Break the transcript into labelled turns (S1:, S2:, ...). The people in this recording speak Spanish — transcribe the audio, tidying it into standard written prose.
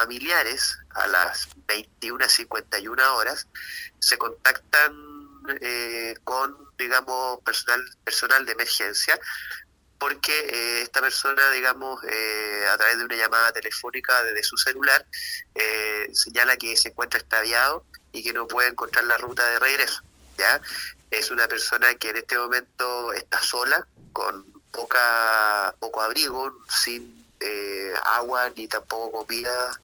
S1: familiares a las 21:51 se contactan con, digamos, personal de emergencia, porque esta persona, digamos, a través de una llamada telefónica desde su celular, señala que se encuentra extraviado y que no puede encontrar la ruta de regreso, ¿ya? Es una persona que en este momento está sola, con poco abrigo, sin agua ni tampoco comida